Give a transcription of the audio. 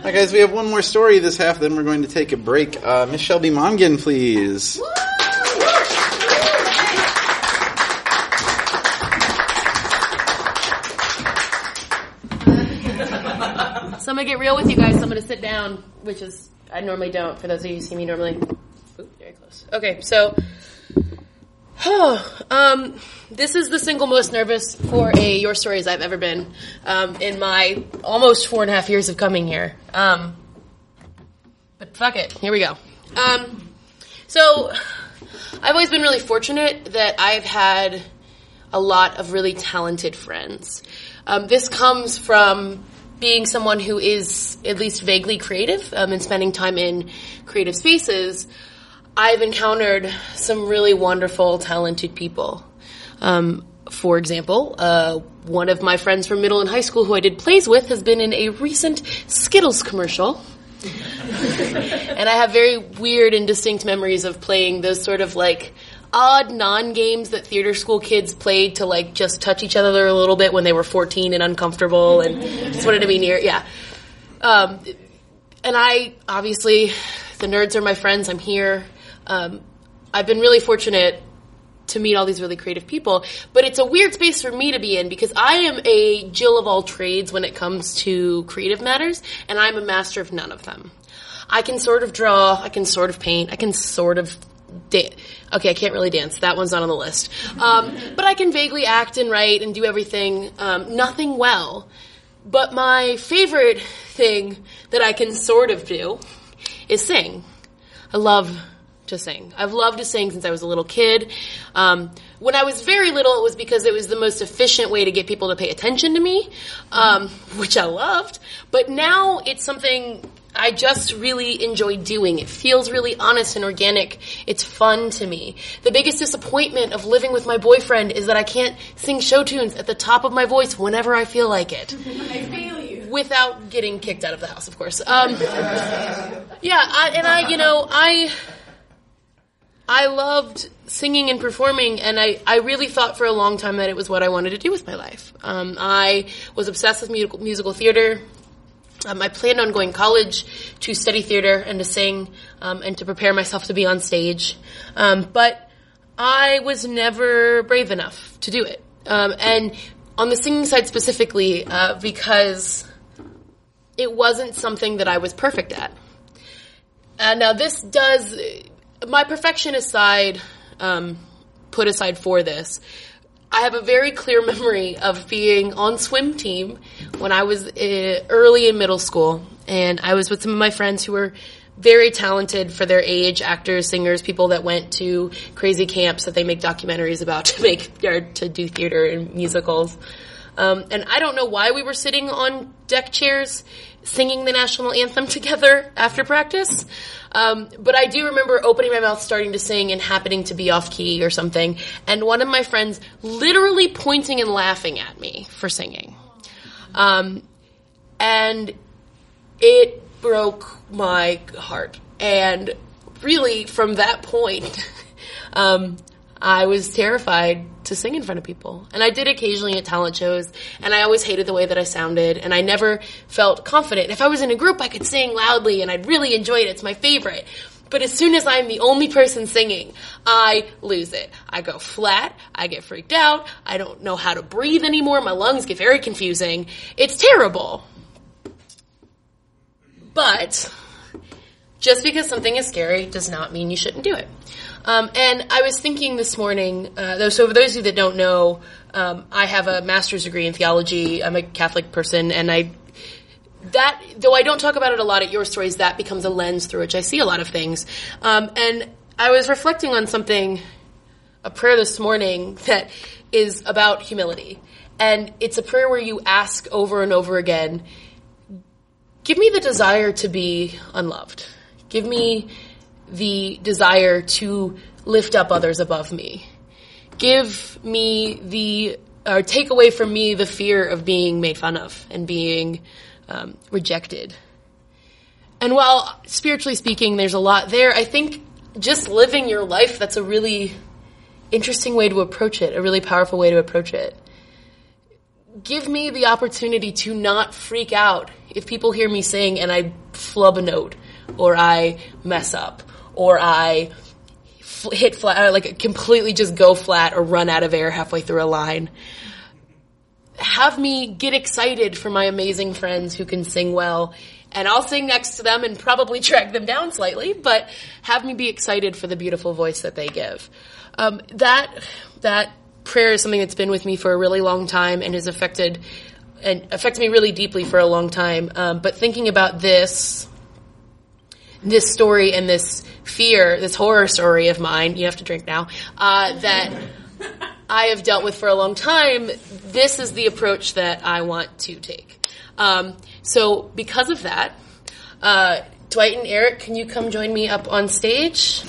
All right, guys, we have one more story this half, then we're going to take a break. Miss Shelby Mongan, please. So I'm going to get real with you guys. So I'm going to sit down, which is, I normally don't, for those of you who see me normally. Ooh, very close. Okay, so, this is the single most nervous for a Your Stories I've ever been in my almost 4.5 years of coming here. But fuck it, here we go. So, I've always been really fortunate that I've had a lot of really talented friends. This comes from being someone who is at least vaguely creative and spending time in creative spaces. I've encountered some really wonderful, talented people. For example, one of my friends from middle and high school who I did plays with has been in a recent Skittles commercial. And I have very weird and distinct memories of playing those sort of like odd non-games that theater school kids played to like just touch each other a little bit when they were 14 and uncomfortable and just wanted to be near. Yeah. And I, obviously, the nerds are my friends. I'm here. I've been really fortunate to meet all these really creative people, but it's a weird space for me to be in because I am a Jill of all trades when it comes to creative matters, and I'm a master of none of them. I can sort of draw, I can sort of paint, I can sort of okay, I can't really dance. That one's not on the list. But I can vaguely act and write and do everything, nothing well. But my favorite thing that I can sort of do is sing. I love to sing. I've loved to sing since I was a little kid. When I was very little, it was because it was the most efficient way to get people to pay attention to me, which I loved. But now it's something I just really enjoy doing. It feels really honest and organic. It's fun to me. The biggest disappointment of living with my boyfriend is that I can't sing show tunes at the top of my voice whenever I feel like it. I feel you. Without getting kicked out of the house, of course. I loved singing and performing, and I really thought for a long time that it was what I wanted to do with my life. I was obsessed with musical theater. I planned on going to college to study theater and to sing and to prepare myself to be on stage. But I was never brave enough to do it. And on the singing side specifically, because it wasn't something that I was perfect at. Now this does, my perfection aside, put aside for this, I have a very clear memory of being on swim team when I was early in middle school, and I was with some of my friends who were very talented for their age, actors, singers, people that went to crazy camps that they make documentaries about to do theater and musicals. And I don't know why we were sitting on deck chairs singing the national anthem together after practice. But I do remember opening my mouth, starting to sing, and happening to be off key or something. And one of my friends literally pointing and laughing at me for singing. And it broke my heart. And really, from that point, I was terrified to sing in front of people. And I did occasionally at talent shows, and I always hated the way that I sounded, and I never felt confident. If I was in a group, I could sing loudly, and I'd really enjoy it. It's my favorite. But as soon as I'm the only person singing, I lose it. I go flat. I get freaked out. I don't know how to breathe anymore. My lungs get very confusing. It's terrible. But just because something is scary does not mean you shouldn't do it. And I was thinking this morning, so for those of you that don't know, I have a master's degree in theology. I'm a Catholic person, and though I don't talk about it a lot at Your Stories, that becomes a lens through which I see a lot of things. And I was reflecting on a prayer this morning that is about humility. And it's a prayer where you ask over and over again, give me the desire to be unloved. Give me the desire to lift up others above me. Give me take away from me the fear of being made fun of and being rejected. And while spiritually speaking, there's a lot there, I think just living your life, that's a really interesting way to approach it, a really powerful way to approach it. Give me the opportunity to not freak out if people hear me sing and I flub a note, or I mess up, or I hit flat, or like completely just go flat or run out of air halfway through a line, have me get excited for my amazing friends who can sing well, and I'll sing next to them and probably track them down slightly, but have me be excited for the beautiful voice that they give. That prayer is something that's been with me for a really long time and has affected me really deeply for a long time. But thinking about this story and this fear, this horror story of mine, you have to drink now, that I have dealt with for a long time, this is the approach that I want to take. So because of that, Dwight and Eric, can you come join me up on stage?